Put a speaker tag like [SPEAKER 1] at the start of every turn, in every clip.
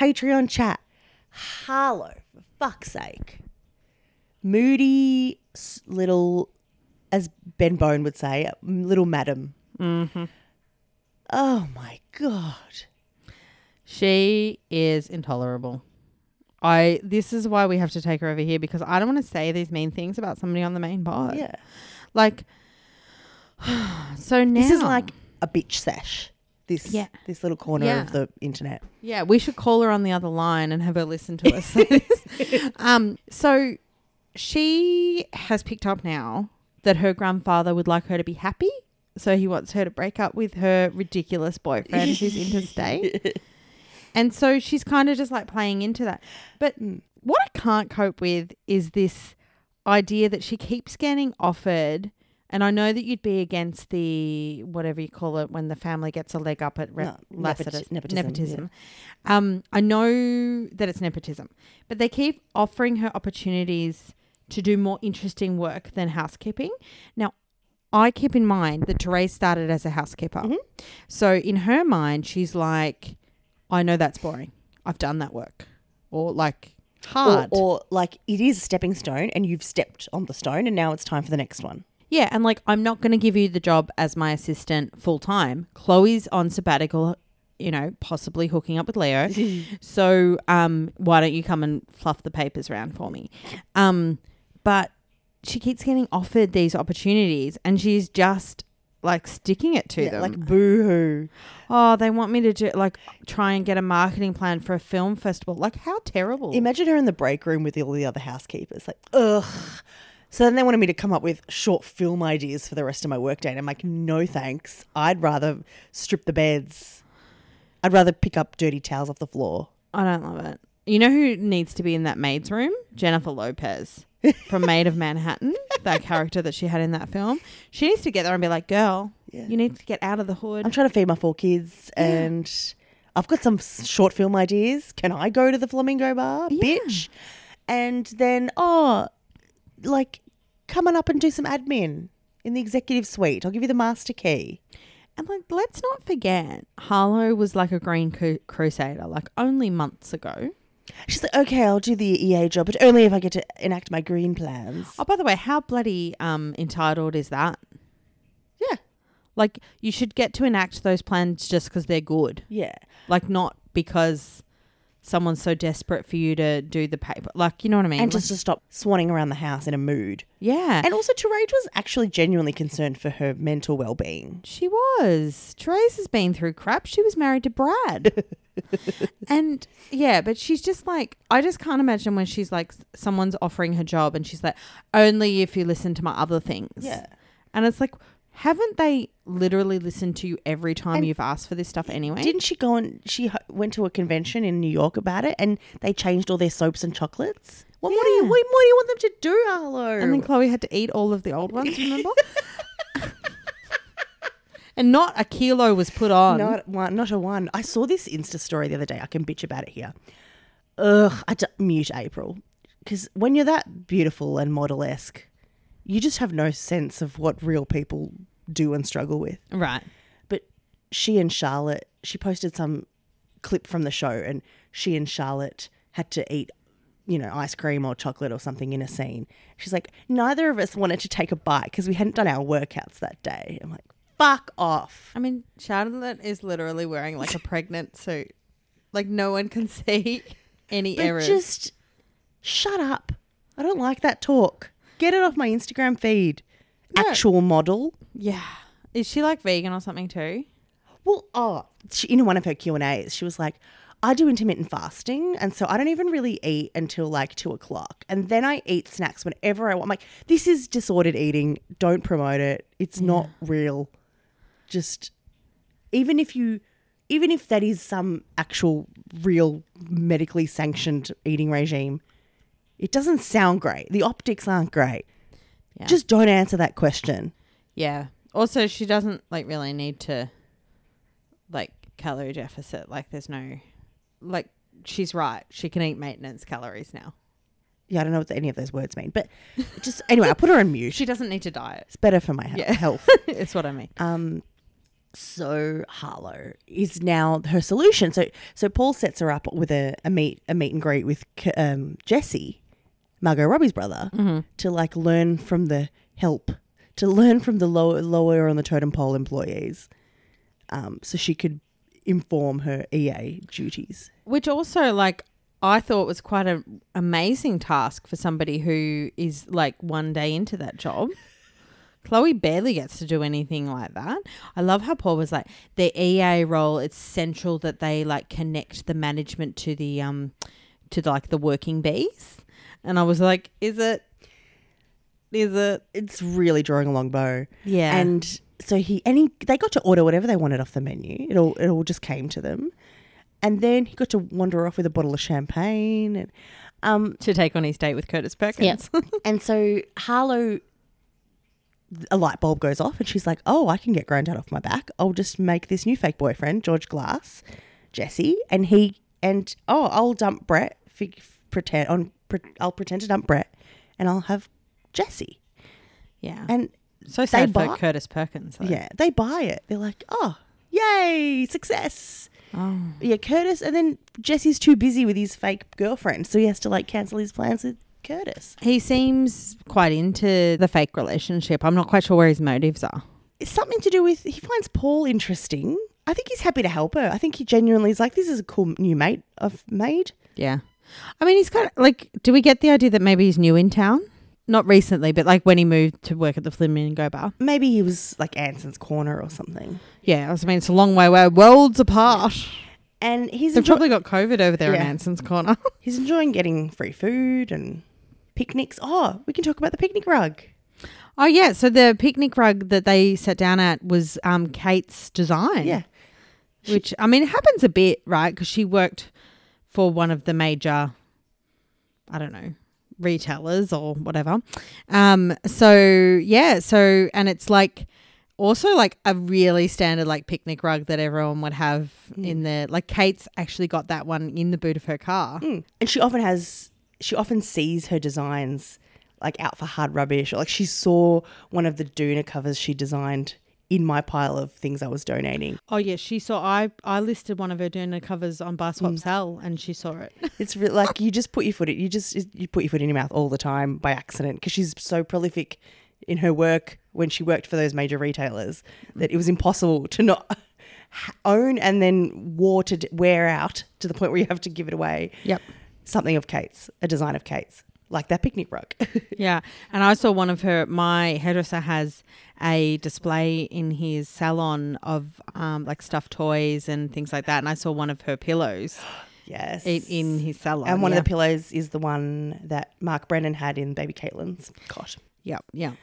[SPEAKER 1] Patreon chat. Harlow, for fuck's sake. Moody little, as Ben Bone would say, little madam.
[SPEAKER 2] Mm-hmm.
[SPEAKER 1] Oh my God.
[SPEAKER 2] She is intolerable. This is why we have to take her over here, because I don't want to say these mean things about somebody on the main pod.
[SPEAKER 1] Yeah.
[SPEAKER 2] Like, so now.
[SPEAKER 1] This is like a bitch sesh. This little corner
[SPEAKER 2] Yeah.
[SPEAKER 1] of the internet.
[SPEAKER 2] Yeah, we should call her on the other line and have her listen to us say this. So she has picked up now that her grandfather would like her to be happy. So he wants her to break up with her ridiculous boyfriend who's interstate. And so she's kind of just like playing into that. But what I can't cope with is this idea that she keeps getting offered. And I know that you'd be against the, whatever you call it, when the family gets a leg up at nepotism. I know that it's nepotism. But they keep offering her opportunities to do more interesting work than housekeeping. Now, I keep in mind that Therese started as a housekeeper. Mm-hmm. So in her mind, she's like, I know that's boring. I've done that work. Or like hard.
[SPEAKER 1] Or like it is a stepping stone and you've stepped on the stone and now it's time for the next one.
[SPEAKER 2] Yeah, and like I'm not going to give you the job as my assistant full time. Chloe's on sabbatical, possibly hooking up with Leo. So why don't you come and fluff the papers around for me? But she keeps getting offered these opportunities and she's just like sticking it to them.
[SPEAKER 1] Like boo-hoo.
[SPEAKER 2] Oh, they want me to try and get a marketing plan for a film festival. Like how terrible.
[SPEAKER 1] Imagine her in the break room with all the other housekeepers. Like, ugh. So then they wanted me to come up with short film ideas for the rest of my workday. And I'm like, no thanks. I'd rather strip the beds. I'd rather pick up dirty towels off the floor.
[SPEAKER 2] I don't love it. You know who needs to be in that maid's room? Jennifer Lopez from Maid of Manhattan, that character that she had in that film. She needs to get there and be like, girl, you need to get out of the hood.
[SPEAKER 1] I'm trying to feed my 4 kids and I've got some short film ideas. Can I go to the Flamingo Bar, bitch? And then, come on up and do some admin in the executive suite. I'll give you the master key.
[SPEAKER 2] And let's not forget, Harlow was like a green crusader, only months ago.
[SPEAKER 1] She's like, okay, I'll do the EA job, but only if I get to enact my green plans.
[SPEAKER 2] Oh, by the way, how bloody entitled is that?
[SPEAKER 1] Yeah.
[SPEAKER 2] You should get to enact those plans just because they're good.
[SPEAKER 1] Yeah.
[SPEAKER 2] Not because someone's so desperate for you to do the paper. You know what I mean?
[SPEAKER 1] And just to stop swanning around the house in a mood.
[SPEAKER 2] Yeah.
[SPEAKER 1] And also, Therese was actually genuinely concerned for her mental well-being.
[SPEAKER 2] She was. Therese has been through crap. She was married to Brad. And, but she's just I just can't imagine when she's someone's offering her job and she's like, only if you listen to my other things.
[SPEAKER 1] Yeah.
[SPEAKER 2] And it's haven't they literally listened to you every time you've asked for this stuff anyway?
[SPEAKER 1] Didn't she go and she went to a convention in New York about it and they changed all their soaps and chocolates? What do you want them to do, Harlow?
[SPEAKER 2] And then Chloe had to eat all of the old ones, remember? And not a kilo was put on.
[SPEAKER 1] Not a one. I saw this Insta story the other day. I can bitch about it here. Ugh, mute April. Because when you're that beautiful and model-esque, you just have no sense of what real people do and struggle with.
[SPEAKER 2] Right.
[SPEAKER 1] But she and Charlotte, she posted some clip from the show and she and Charlotte had to eat, ice cream or chocolate or something in a scene. She's like, neither of us wanted to take a bite because we hadn't done our workouts that day. I'm like, fuck off.
[SPEAKER 2] I mean, Charlotte is literally wearing a pregnant suit. No one can see any errors.
[SPEAKER 1] Just shut up. I don't like that talk. Get it off my Instagram feed. No. Actual model.
[SPEAKER 2] Yeah. Is she vegan or something too?
[SPEAKER 1] Well, in one of her Q&As, she was like, I do intermittent fasting and so I don't even really eat until 2:00. And then I eat snacks whenever I want. I'm like, this is disordered eating. Don't promote it. It's not real. Just even if that is some actual real medically sanctioned eating regime, it doesn't sound great. The optics aren't great. Yeah. Just don't answer that question.
[SPEAKER 2] Yeah. Also, she doesn't really need to calorie deficit. There's no she's right. She can eat maintenance calories now.
[SPEAKER 1] Yeah, I don't know what any of those words mean, but just anyway, I put her on mute.
[SPEAKER 2] She doesn't need to diet.
[SPEAKER 1] It's better for my health.
[SPEAKER 2] It's what I mean.
[SPEAKER 1] So Harlow is now her solution. So Paul sets her up with a meet and greet with Jesse, Margot Robbie's brother, to like learn from the lower on the totem pole employees, so she could inform her EA duties.
[SPEAKER 2] Which also, like, I thought was quite an amazing task for somebody who is like one day into that job. Chloe barely gets to do anything like that. I love how Paul was like, the EA role, it's essential that they like connect the management to the like the working bees. And I was like, is it?
[SPEAKER 1] It's really drawing a long bow.
[SPEAKER 2] Yeah.
[SPEAKER 1] And so they got to order whatever they wanted off the menu. It all just came to them. And then he got to wander off with a bottle of champagne and
[SPEAKER 2] to take on his date with Curtis Perkins.
[SPEAKER 1] Yeah. And so Harlow, a light bulb goes off and she's like, oh, I can get Grandad off my back. I'll just make this new fake boyfriend, George Glass, Jesse, I'll dump Brett, I'll pretend to dump Brett and I'll have Jesse.
[SPEAKER 2] Yeah.
[SPEAKER 1] And
[SPEAKER 2] so sad for Curtis Perkins. Though.
[SPEAKER 1] Yeah, they buy it. They're like, oh, yay, success.
[SPEAKER 2] Oh.
[SPEAKER 1] Yeah, Curtis, and then Jesse's too busy with his fake girlfriend, so he has to like cancel his plans with Curtis.
[SPEAKER 2] He seems quite into the fake relationship. I'm not quite sure where his motives are.
[SPEAKER 1] It's something to do with, he finds Paul interesting. I think he's happy to help her. I think he genuinely is like, this is a cool new mate I've made.
[SPEAKER 2] Yeah. I mean, he's kind of like, do we get the idea that maybe he's new in town? Not recently, but like when he moved to work at the Flamingo Bar.
[SPEAKER 1] Maybe he was like Anson's Corner or something.
[SPEAKER 2] Yeah, I mean, it's a long way away, worlds apart.
[SPEAKER 1] And
[SPEAKER 2] they've probably got COVID over there in Anson's Corner.
[SPEAKER 1] He's enjoying getting free food and picnics. Oh, we can talk about the picnic rug.
[SPEAKER 2] Oh, yeah. So the picnic rug that they sat down at was Kate's design.
[SPEAKER 1] Yeah.
[SPEAKER 2] Which, I mean, it happens a bit, right? Because she worked for one of the major, I don't know, retailers or whatever. And it's like also like a really standard like picnic rug that everyone would have in there. Like Kate's actually got that one in the boot of her car.
[SPEAKER 1] And she often sees her designs like out for hard rubbish, or like she saw one of the Doona covers she designed in my pile of things I was donating.
[SPEAKER 2] Oh yeah, she saw. I listed one of her Doona covers on Bar Swap Sell, and she saw it.
[SPEAKER 1] It's like you just put your foot in, you put your foot in your mouth all the time by accident, because she's so prolific in her work when she worked for those major retailers that it was impossible to not own and then wear out to the point where you have to give it away.
[SPEAKER 2] Yep,
[SPEAKER 1] something of Kate's, a design of Kate's. Like that picnic rug.
[SPEAKER 2] Yeah. And I saw one of my hairdresser has a display in his salon of like stuffed toys and things like that. And I saw one of her pillows.
[SPEAKER 1] Yes.
[SPEAKER 2] In his salon.
[SPEAKER 1] And one of the pillows is the one that Mark Brennan had in Baby Caitlin's cot.
[SPEAKER 2] Yep. Yeah.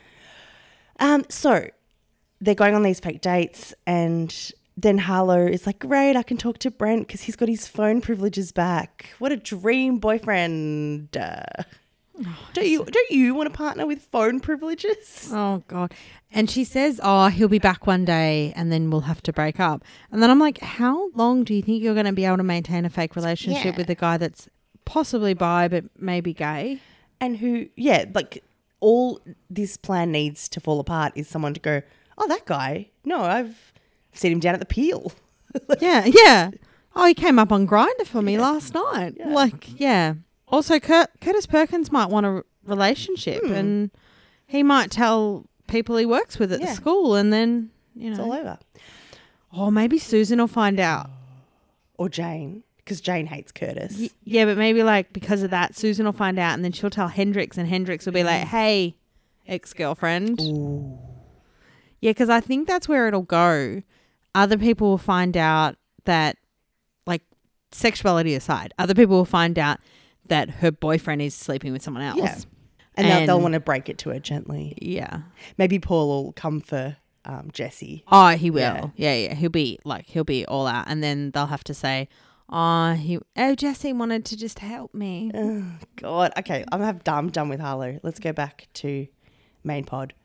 [SPEAKER 1] So they're going on these fake dates, and then Harlow is like, great, I can talk to Brent because he's got his phone privileges back. What a dream boyfriend. Don't you want to partner with phone privileges?
[SPEAKER 2] Oh, God. And she says, he'll be back one day and then we'll have to break up. And then I'm like, how long do you think you're going to be able to maintain a fake relationship with a guy that's possibly bi but maybe gay?
[SPEAKER 1] And who, like all this plan needs to fall apart is someone to go, oh, that guy, no, I've seen him down at the Peel.
[SPEAKER 2] Yeah. Oh, he came up on Grindr for me last night. Yeah. Also, Curtis Perkins might want a relationship and he might tell people he works with at the school, and then,
[SPEAKER 1] it's all over.
[SPEAKER 2] Or maybe Susan will find out.
[SPEAKER 1] Or Jane, because Jane hates Curtis.
[SPEAKER 2] Yeah, but maybe like because of that, Susan will find out and then she'll tell Hendrix, and Hendrix will be like, hey, ex-girlfriend.
[SPEAKER 1] Ooh.
[SPEAKER 2] Yeah, because I think that's where it'll go. Other people will find out that, like, sexuality aside, other people will find out that her boyfriend is sleeping with someone else.
[SPEAKER 1] Yeah. And they'll want to break it to her gently.
[SPEAKER 2] Yeah.
[SPEAKER 1] Maybe Paul will come for Jesse.
[SPEAKER 2] Oh, he will. Yeah. He'll be all out. And then they'll have to say, Jesse wanted to just help me.
[SPEAKER 1] Oh, God. Okay, I'm done with Harlow. Let's go back to main pod.